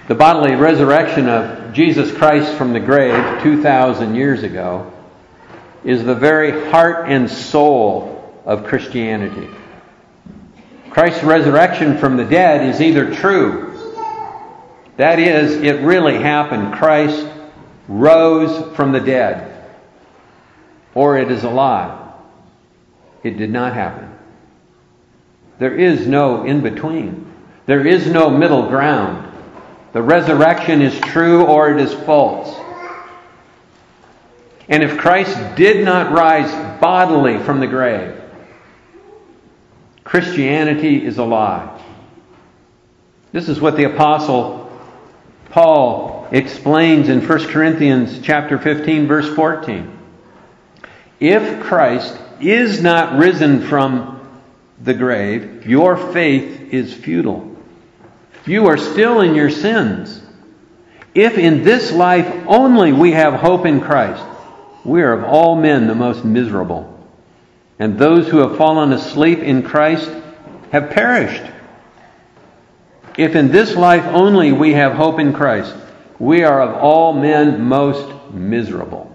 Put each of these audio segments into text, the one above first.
The bodily resurrection of Jesus Christ from the grave 2,000 years ago is the very heart and soul of Christianity. Christ's resurrection from the dead is either true, that is, it really happened, Christ rose from the dead, or it is a lie. It did not happen. There is no in-between. There is no middle ground. The resurrection is true or it is false. And if Christ did not rise bodily from the grave, Christianity is a lie. This is what the Apostle Paul explains in 1 Corinthians chapter 15, verse 14. If Christ is not risen from the grave, your faith is futile. You are still in your sins. If in this life only we have hope in Christ, we are of all men the most miserable. And those who have fallen asleep in Christ have perished. If in this life only we have hope in Christ, we are of all men most miserable.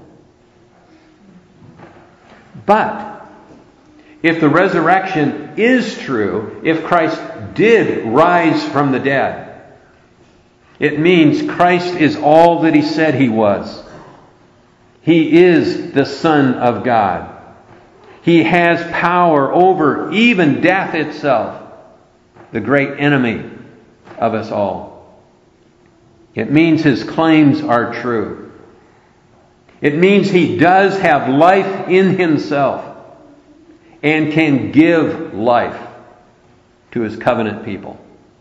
But if the resurrection is true, if Christ did rise from the dead, it means Christ is all that He said He was. He is the Son of God. He has power over even death itself, the great enemy of us all. It means His claims are true. It means He does have life in Himself and can give life to His covenant people.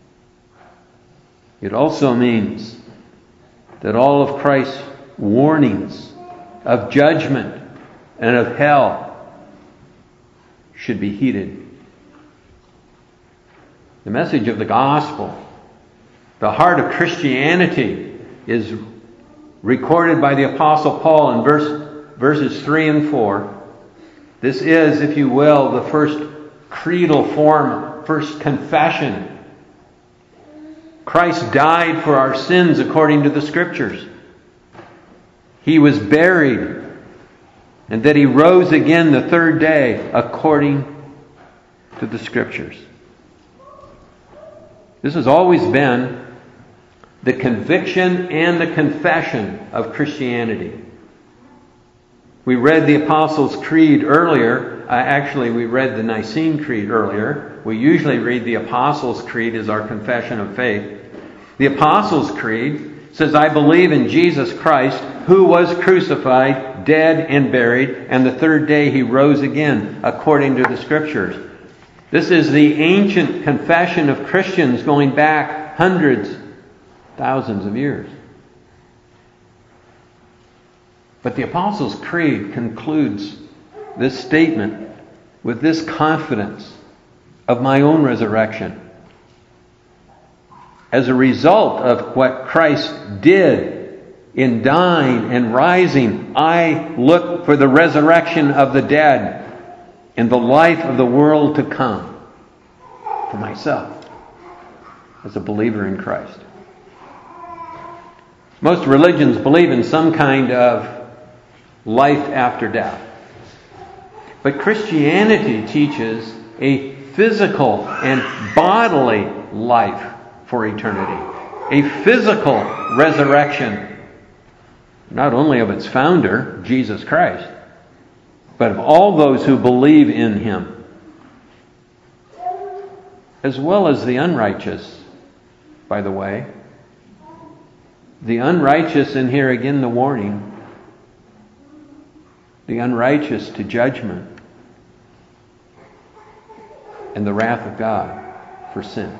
It also means that all of Christ's warnings of judgment and of hell should be heeded. The message of the gospel, the heart of Christianity, is recorded by the Apostle Paul in verses 3 and 4. This is, if you will, the first creedal form, first confession. Christ died for our sins according to the Scriptures. He was buried, and that He rose again the third day according to the Scriptures. This has always been the conviction and the confession of Christianity. We read the Apostles' Creed earlier. Actually, we read the Nicene Creed earlier. We usually read the Apostles' Creed as our confession of faith. The Apostles' Creed says, I believe in Jesus Christ, who was crucified, dead, and buried, and the third day He rose again, according to the Scriptures. This is the ancient confession of Christians going back hundreds, thousands of years. But the Apostles' Creed concludes this statement with this confidence of my own resurrection. As a result of what Christ did in dying and rising, I look for the resurrection of the dead and the life of the world to come for myself as a believer in Christ. Most religions believe in some kind of life after death. But Christianity teaches a physical and bodily life for eternity. A physical resurrection, not only of its founder, Jesus Christ, but of all those who believe in Him, as well as the unrighteous, by the way. The unrighteous, and here again the warning, the unrighteous to judgment and the wrath of God for sin.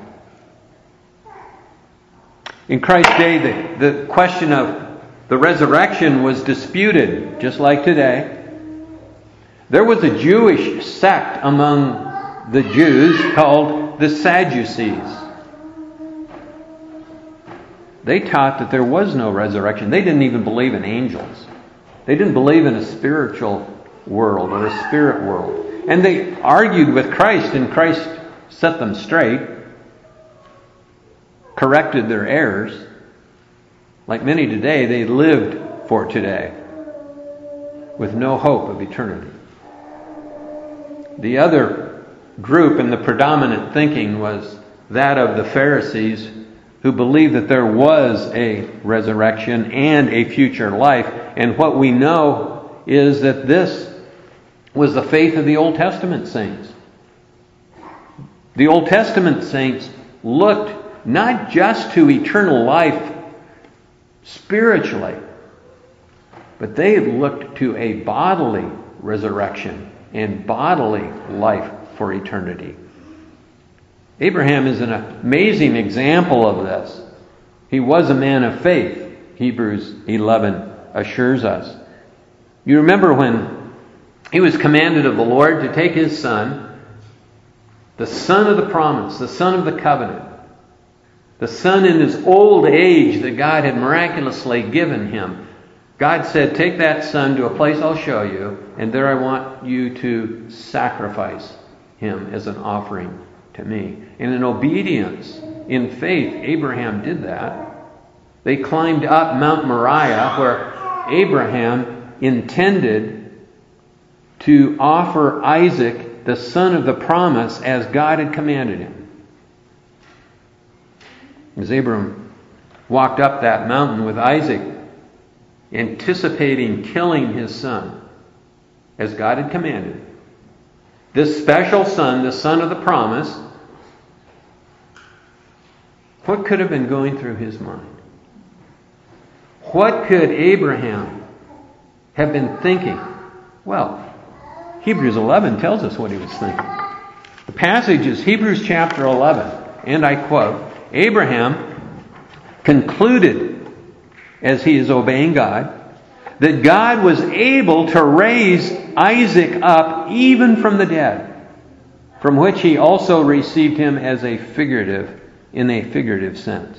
In Christ's day, the question of the resurrection was disputed, just like today. There was a Jewish sect among the Jews called the Sadducees. They taught that there was no resurrection. They didn't even believe in angels. They didn't believe in a spiritual world or a spirit world. And they argued with Christ, and Christ set them straight, corrected their errors. Like many today, they lived for today with no hope of eternity. The other group and the predominant thinking was that of the Pharisees, who believed that there was a resurrection and a future life. And what we know is that this was the faith of the Old Testament saints. The Old Testament saints looked not just to eternal life spiritually, but they looked to a bodily resurrection and bodily life for eternity. Abraham is an amazing example of this. He was a man of faith, Hebrews 11 assures us. You remember when he was commanded of the Lord to take his son, the son of the promise, the son of the covenant, the son in his old age that God had miraculously given him. God said, take that son to a place I'll show you, and there I want you to sacrifice him as an offering to me. And in obedience, in faith, Abraham did that. They climbed up Mount Moriah, where Abraham intended to offer Isaac, the son of the promise, as God had commanded him. As Abraham walked up that mountain with Isaac, anticipating killing his son, as God had commanded, this special son, the son of the promise, what could have been going through his mind? What could Abraham have been thinking? Well, Hebrews 11 tells us what he was thinking. The passage is Hebrews chapter 11, and I quote, Abraham concluded, as he is obeying God, that God was able to raise Isaac up even from the dead, from which he also received him in a figurative sense.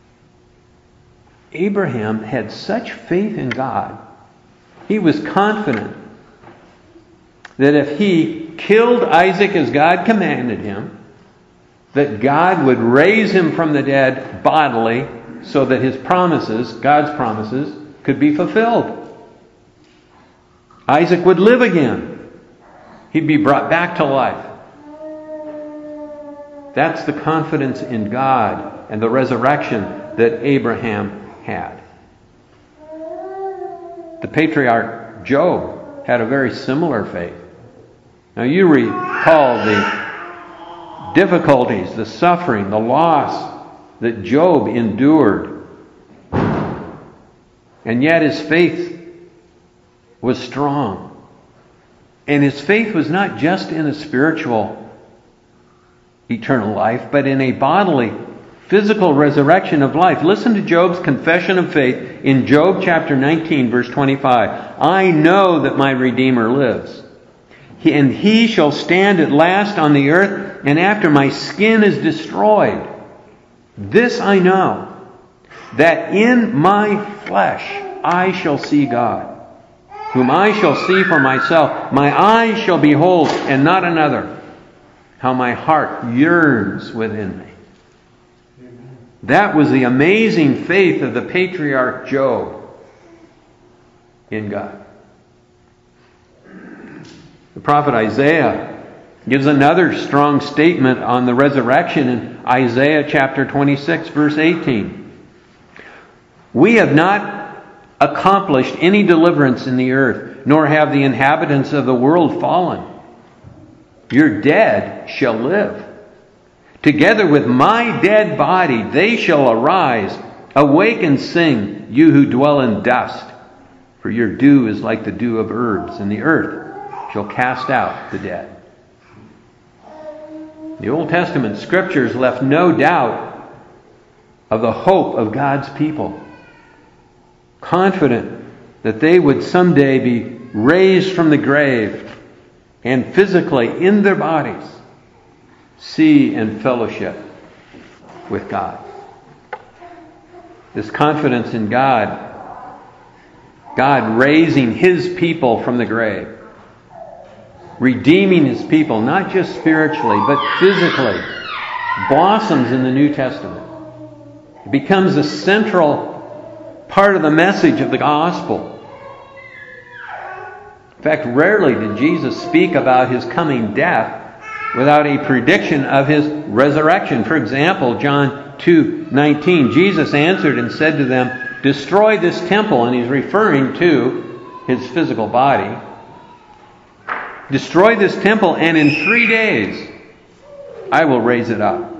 Abraham had such faith in God, he was confident that if he killed Isaac as God commanded him, that God would raise him from the dead bodily so that his promises, God's promises, could be fulfilled. Isaac would live again. He'd be brought back to life. That's the confidence in God and the resurrection that Abraham had. The patriarch Job had a very similar faith. Now you recall the difficulties, the suffering, the loss that Job endured. And yet his faith was strong. And his faith was not just in a spiritual eternal life, but in a bodily, physical resurrection of life. Listen to Job's confession of faith in Job chapter 19, verse 25. I know that my Redeemer lives, and he shall stand at last on the earth, and after my skin is destroyed. This I know, that in my flesh I shall see God, whom I shall see for myself. My eyes shall behold, and not another. How my heart yearns within me. That was the amazing faith of the patriarch Job in God. The prophet Isaiah gives another strong statement on the resurrection in Isaiah chapter 26, verse 18. We have not accomplished any deliverance in the earth, nor have the inhabitants of the world fallen. Your dead shall live. Together with my dead body they shall arise. Awake and sing, you who dwell in dust. For your dew is like the dew of herbs, and the earth shall cast out the dead. The Old Testament scriptures left no doubt of the hope of God's people, confident that they would someday be raised from the grave and physically in their bodies see and fellowship with God. This confidence in God, God raising His people from the grave, redeeming His people, not just spiritually, but physically, blossoms in the New Testament. It becomes a central part of the message of the gospel. In fact, rarely did Jesus speak about his coming death without a prediction of his resurrection. For example, John 2:19, Jesus answered and said to them, "Destroy this temple," and he's referring to his physical body. "Destroy this temple, and in 3 days I will raise it up."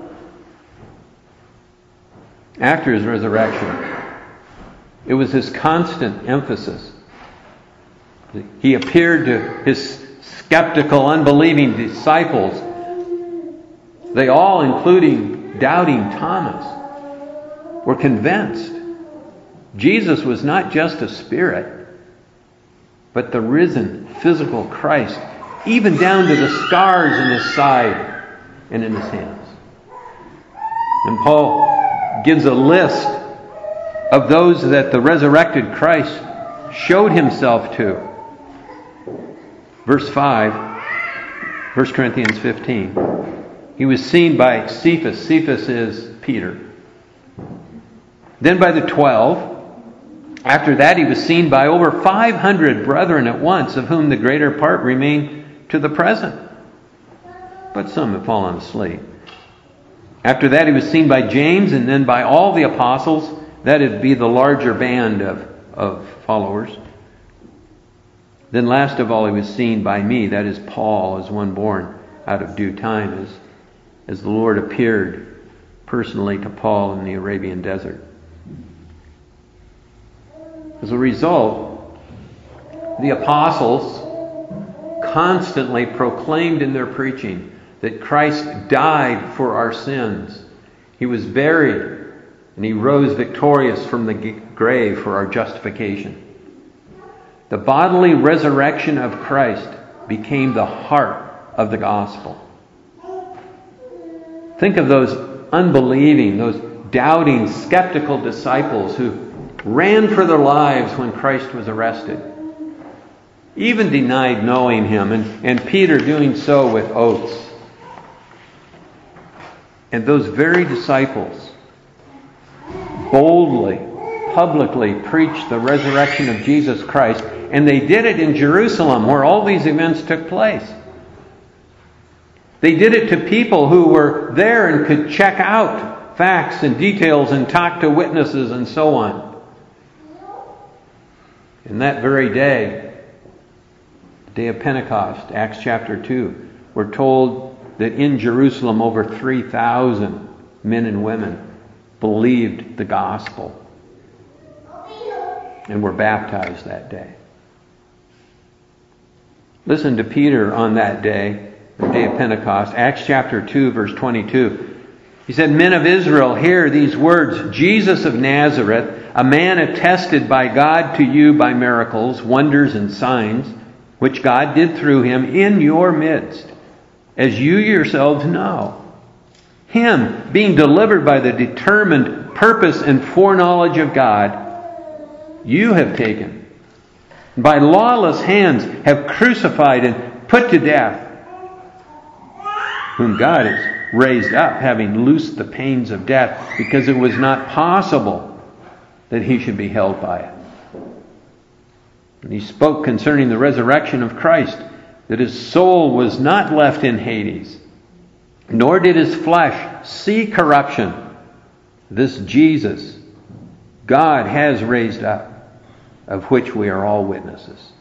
After his resurrection, it was his constant emphasis. He appeared to his skeptical, unbelieving disciples. They all, including doubting Thomas, were convinced Jesus was not just a spirit, but the risen physical Christ, even down to the scars in his side and in his hands. And Paul gives a list of those that the resurrected Christ showed himself to. Verse 5, 1 Corinthians 15. He was seen by Cephas. Cephas is Peter. Then by the 12. After that he was seen by over 500 brethren at once, of whom the greater part remain to the present, but some have fallen asleep. After that he was seen by James, and then by all the apostles. That would be the larger band of followers. Then last of all he was seen by me, that is Paul, as one born out of due time, as the Lord appeared personally to Paul in the Arabian desert. As a result, the apostles constantly proclaimed in their preaching that Christ died for our sins. He was buried, and he rose victorious from the grave for our justification. The bodily resurrection of Christ became the heart of the gospel. Think of those unbelieving, those doubting, skeptical disciples who ran for their lives when Christ was arrested, even denied knowing him, and Peter doing so with oaths. And those very disciples boldly, publicly preached the resurrection of Jesus Christ, and they did it in Jerusalem, where all these events took place. They did it to people who were there and could check out facts and details and talk to witnesses and so on. And that very day, the day of Pentecost, Acts chapter 2, we're told that in Jerusalem over 3,000 men and women believed the gospel and were baptized that day. Listen to Peter on that day, the day of Pentecost, Acts chapter 2, verse 22. He said, "Men of Israel, hear these words. Jesus of Nazareth, a man attested by God to you by miracles, wonders, and signs, which God did through him in your midst, as you yourselves know. Him, being delivered by the determined purpose and foreknowledge of God, you have taken. By lawless hands have crucified and put to death, whom God has raised up, having loosed the pains of death, because it was not possible that he should be held by it." And he spoke concerning the resurrection of Christ, that his soul was not left in Hades, nor did his flesh see corruption. This Jesus God has raised up, of which we are all witnesses.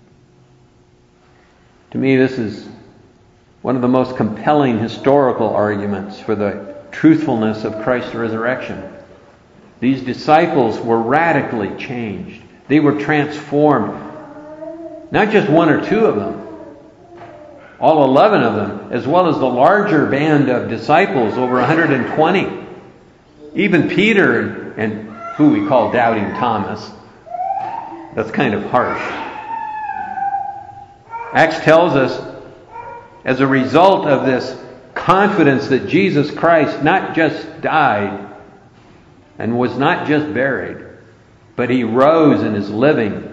To me, this is one of the most compelling historical arguments for the truthfulness of Christ's resurrection. These disciples were radically changed. They were transformed. Not just one or two of them, all 11 of them, as well as the larger band of disciples, over 120. Even Peter and who we call Doubting Thomas. That's kind of harsh. Acts tells us, as a result of this confidence that Jesus Christ not just died and was not just buried, but he rose and is living,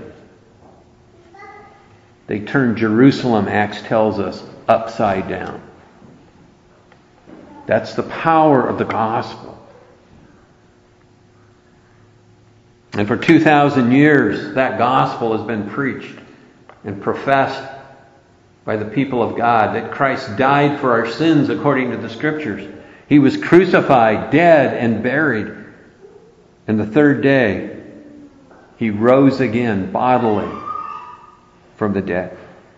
they turned Jerusalem, Acts tells us, upside down. That's the power of the gospel. And for 2,000 years, that gospel has been preached and professed by the people of God, that Christ died for our sins according to the Scriptures. He was crucified, dead, and buried. And the third day, He rose again bodily from the dead.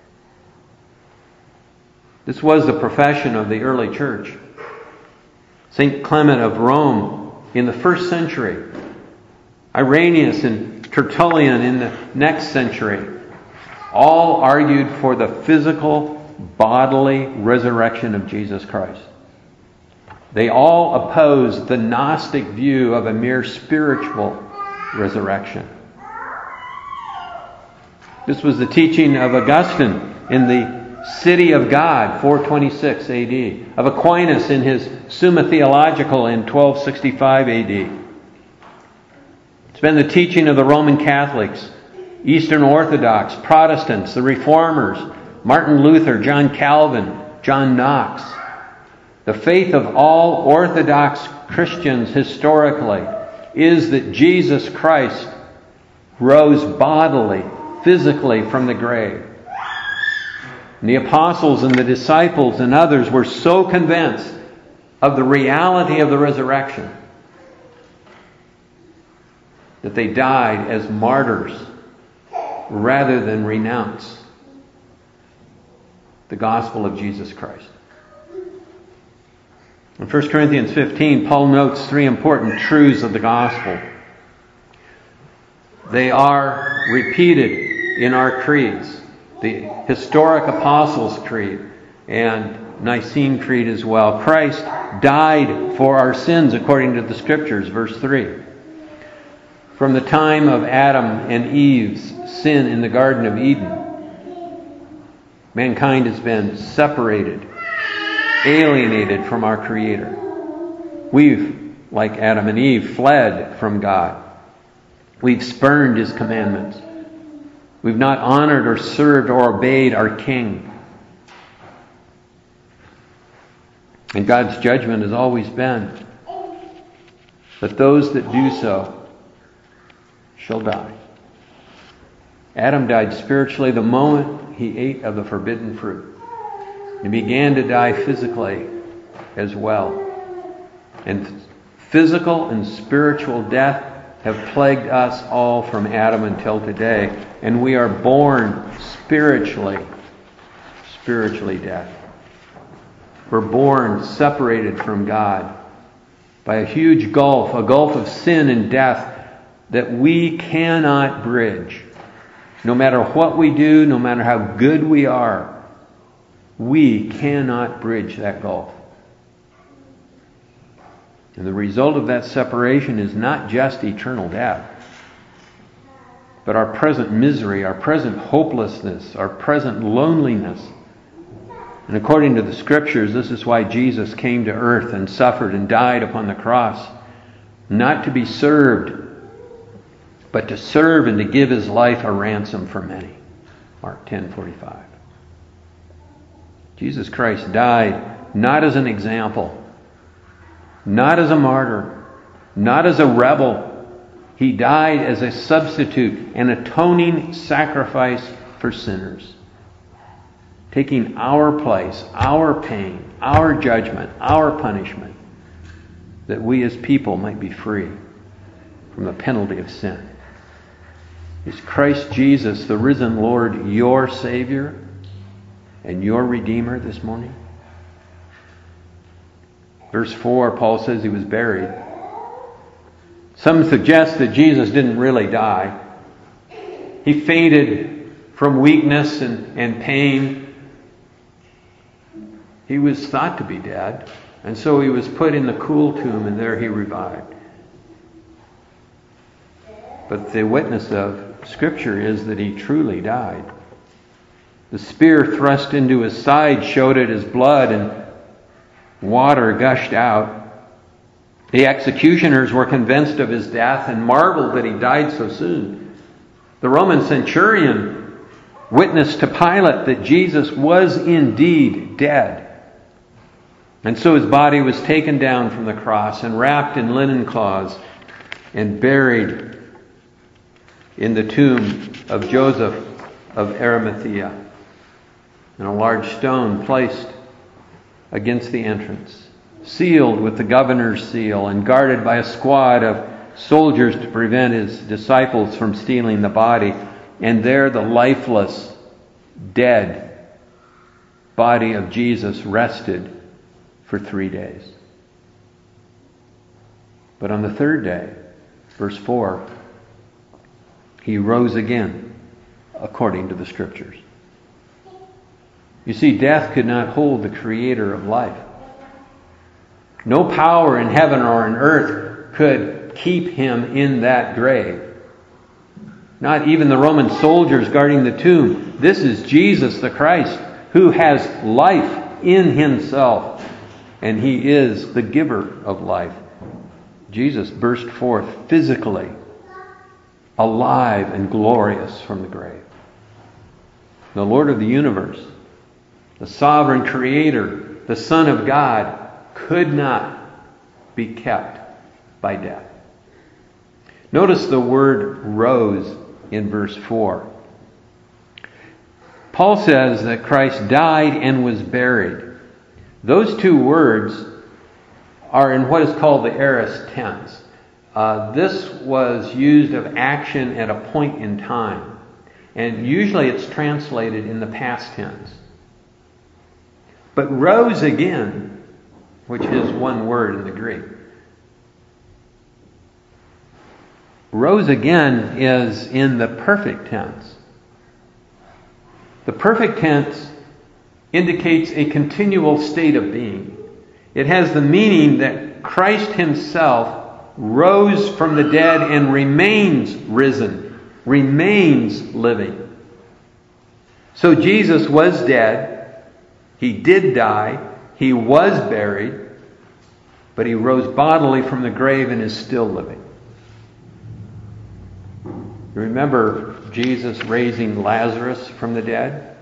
This was the profession of the early church. St. Clement of Rome in the first century, Irenaeus and Tertullian in the next century, all argued for the physical, bodily resurrection of Jesus Christ. They all opposed the Gnostic view of a mere spiritual resurrection. This was the teaching of Augustine in the City of God, 426 AD, of Aquinas in his Summa Theological in 1265 AD. It's been the teaching of the Roman Catholics, Eastern Orthodox, Protestants, the Reformers, Martin Luther, John Calvin, John Knox. The faith of all Orthodox Christians historically is that Jesus Christ rose bodily, physically from the grave. And the apostles and the disciples and others were so convinced of the reality of the resurrection that they died as martyrs rather than renounce the gospel of Jesus Christ. In 1 Corinthians 15, Paul notes three important truths of the gospel. They are repeated in our creeds. The historic Apostles' Creed and Nicene Creed as well. Christ died for our sins according to the Scriptures, verse 3. From the time of Adam and Eve's sin in the Garden of Eden, mankind has been separated, alienated from our Creator. We've, like Adam and Eve, fled from God. We've spurned His commandments. We've not honored or served or obeyed our King. And God's judgment has always been that those that do so shall die. Adam died spiritually the moment he ate of the forbidden fruit. He began to die physically as well. And physical and spiritual death have plagued us all from Adam until today. And we are born spiritually dead. We're born separated from God by a huge gulf, a gulf of sin and death that we cannot bridge. No matter what we do, no matter how good we are, we cannot bridge that gulf. And the result of that separation is not just eternal death, but our present misery, our present hopelessness, our present loneliness. And according to the Scriptures, this is why Jesus came to earth and suffered and died upon the cross. Not to be served, but to serve and to give His life a ransom for many. Mark 10:45. Jesus Christ died not as an example, not as a martyr, not as a rebel. He died as a substitute, an atoning sacrifice for sinners. Taking our place, our pain, our judgment, our punishment, that we as people might be free from the penalty of sin. Is Christ Jesus, the risen Lord, your Savior and your Redeemer this morning? Verse 4, Paul says He was buried. Some suggest that Jesus didn't really die. He fainted from weakness and pain. He was thought to be dead, and so He was put in the cool tomb, and there He revived. But the witness of Scripture is that He truly died. The spear thrust into His side showed it as blood, and water gushed out. The executioners were convinced of His death and marveled that He died so soon. The Roman centurion witnessed to Pilate that Jesus was indeed dead. And so His body was taken down from the cross and wrapped in linen cloths and buried in the tomb of Joseph of Arimathea, and a large stone placed against the entrance, sealed with the governor's seal and guarded by a squad of soldiers to prevent his disciples from stealing the body. And there the lifeless, dead body of Jesus rested for 3 days. But on the third day, verse 4, he rose again, according to the Scriptures. You see, death could not hold the Creator of life. No power in heaven or on earth could keep him in that grave. Not even the Roman soldiers guarding the tomb. This is Jesus the Christ, who has life in himself, and he is the giver of life. Jesus burst forth physically, alive and glorious from the grave. The Lord of the universe, the sovereign Creator, the Son of God, could not be kept by death. Notice the word rose in verse 4. Paul says that Christ died and was buried. Those two words are in what is called the aorist tense. This was used of action at a point in time. And usually it's translated in the past tense. But rose again, which is one word in the Greek. Rose again is in the perfect tense. The perfect tense indicates a continual state of being. It has the meaning that Christ himself rose from the dead and remains risen, remains living. So Jesus was dead, he did die, he was buried, but he rose bodily from the grave and is still living. You remember Jesus raising Lazarus from the dead?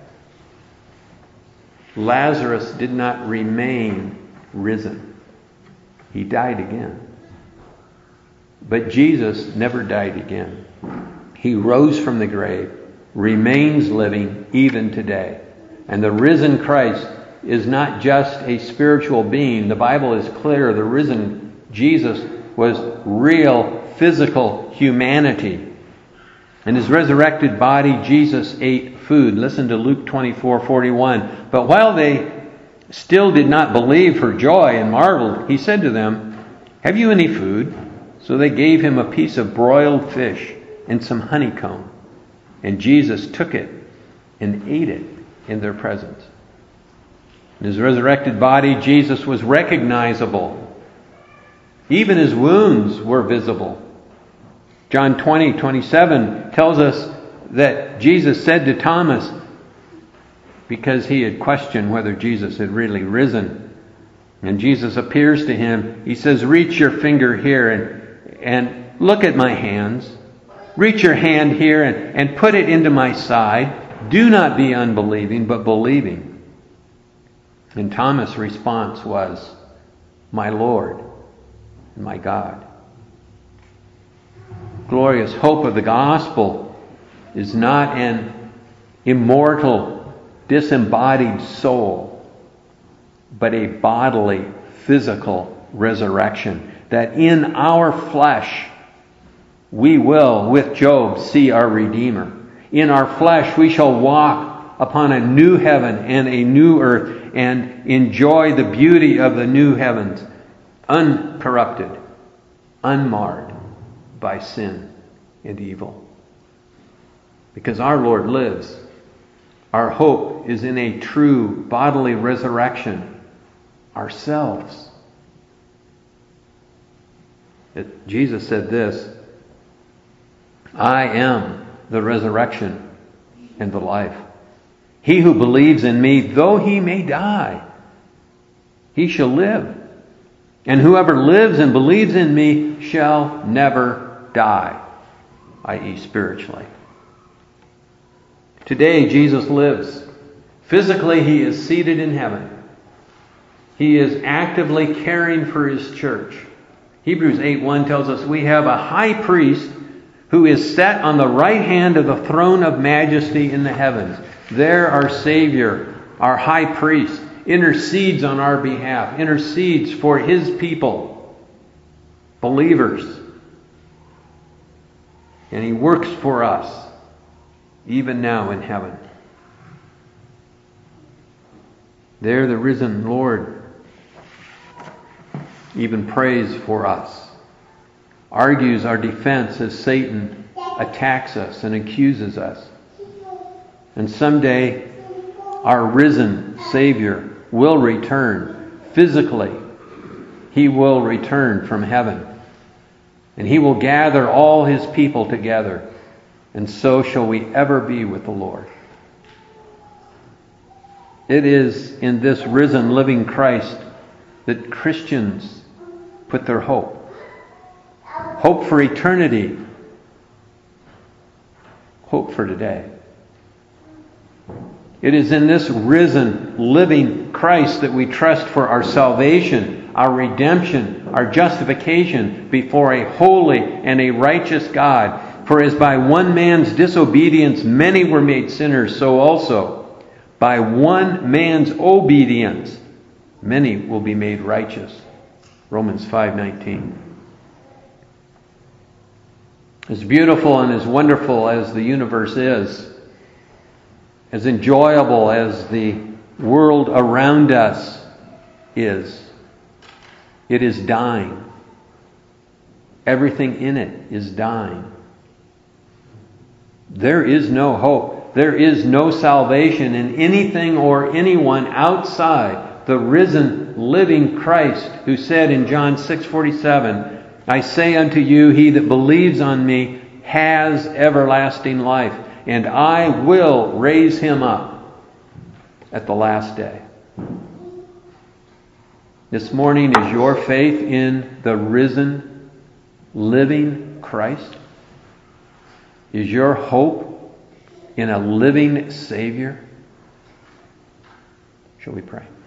Lazarus did not remain risen. He died again. But Jesus never died again. He rose from the grave, remains living even today. And the risen Christ is not just a spiritual being. The Bible is clear. The risen Jesus was real physical humanity. In his resurrected body, Jesus ate food. Listen to Luke 24:41. But while they still did not believe for joy and marveled, he said to them, "Have you any food?" So they gave him a piece of broiled fish and some honeycomb. And Jesus took it and ate it in their presence. In his resurrected body, Jesus was recognizable. Even his wounds were visible. John 20:27 tells us that Jesus said to Thomas, because he had questioned whether Jesus had really risen, and Jesus appears to him, he says, "Reach your finger here and look at my hands. Reach your hand here and put it into my side. Do not be unbelieving, but believing." And Thomas' response was, "My Lord and my God." Glorious hope of the gospel is not an immortal, disembodied soul, but a bodily, physical resurrection. That in our flesh we will, with Job, see our Redeemer. In our flesh we shall walk upon a new heaven and a new earth and enjoy the beauty of the new heavens, uncorrupted, unmarred by sin and evil. Because our Lord lives, our hope is in a true bodily resurrection ourselves. Jesus said this, "I am the resurrection and the life. He who believes in me, though he may die, he shall live. And whoever lives and believes in me shall never die," i.e. spiritually. Today, Jesus lives. Physically, he is seated in heaven. He is actively caring for his church. Hebrews 8:1 tells us we have a high priest who is set on the right hand of the throne of majesty in the heavens. There our Savior, our high priest, intercedes on our behalf, intercedes for His people, believers. And He works for us, even now in heaven. There the risen Lord even prays for us, argues our defense as Satan attacks us and accuses us. And someday our risen Savior will return physically. He will return from heaven. And He will gather all His people together. And so shall we ever be with the Lord. It is in this risen, living Christ that Christians put their hope. Hope for eternity. Hope for today. It is in this risen, living Christ that we trust for our salvation, our redemption, our justification before a holy and a righteous God. For as by one man's disobedience many were made sinners, so also by one man's obedience many will be made righteous. Romans 5:19. As beautiful and as wonderful as the universe is, as enjoyable as the world around us is, it is dying. Everything in it is dying. There is no hope. There is no salvation in anything or anyone outside the risen, living Christ, who said in John 6:47, I say unto you, he that believes on me has everlasting life, and I will raise him up at the last day. This morning, is your faith in the risen, living Christ? Is your hope in a living Savior? Shall we pray?